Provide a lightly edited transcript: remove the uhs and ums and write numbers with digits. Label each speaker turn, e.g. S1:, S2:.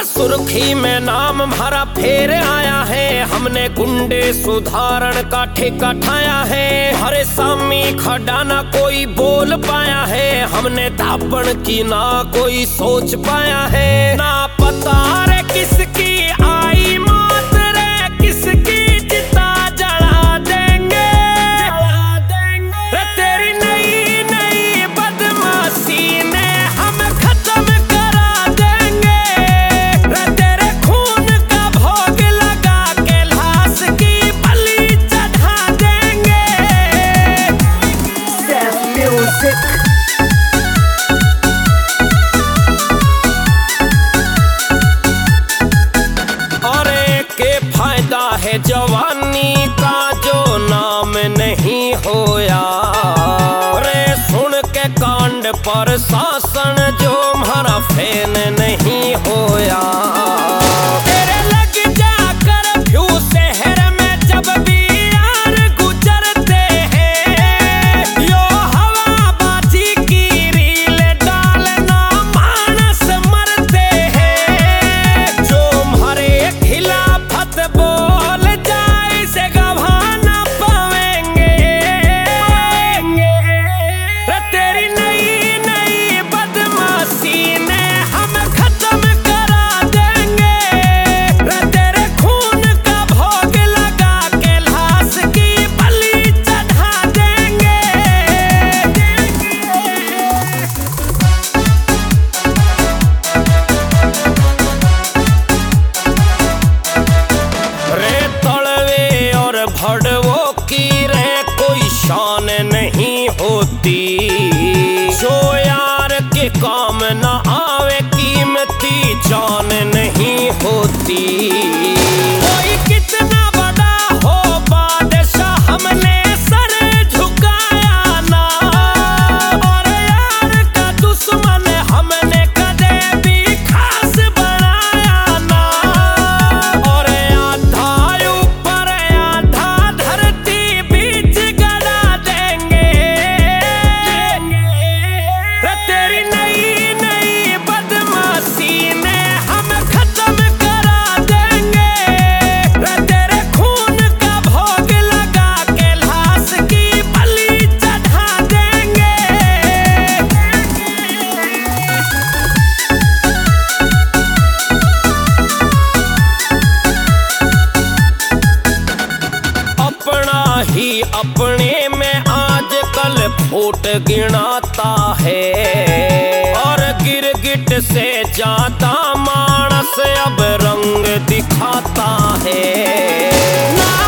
S1: सुर्खी में नाम हमारा फेर आया है, हमने गुंडे सुधारण का ठेका ठाया है। हरे सामी खड़ा ना कोई बोल पाया है, हमने दापण की ना कोई सोच पाया है। ना पता रे किसकी आई मौत रे, किसकी चिता जला देंगे रे। तेरी नई नई बदमाशी ने हम खत्म करा देंगे रे। तेरे खून का भोग लगा के लाश की बलि चढ़ा देंगे।
S2: Seth Music।
S1: जवानी का जो नाम नहीं होया रे, सुन के कांड पर शासन जो हमारा फैन नहीं होया। तेरे लग जा कर्फ्यू शहर में जब भी यार गुजरते हैं, यो हवाबाजी की रील डालना मानस मरते हैं। जो हमारे खिलाफत भड़वों की रे कोई शान नहीं होती, जो यार के काम ना आवे कीमती जान नहीं होती। कोई कितना बड़ा हो बादशाह हमने सर झुकाया ना, और यार का दुश्मन हमने कदे भी खास बनाया ना। और आधा ऊपर आधा धरती बीच गड़ा देंगे रे। तेरी नई नई बदमाशी ने हम खत्म करा देंगे रे। तेरे खून का भोग लगा के लाश की बलि चढ़ा देंगे। अपना ही अपने में आजकल फूट गिनाता है, और गिरगिट से ज्यादा मानस अब रंग दिखाता है।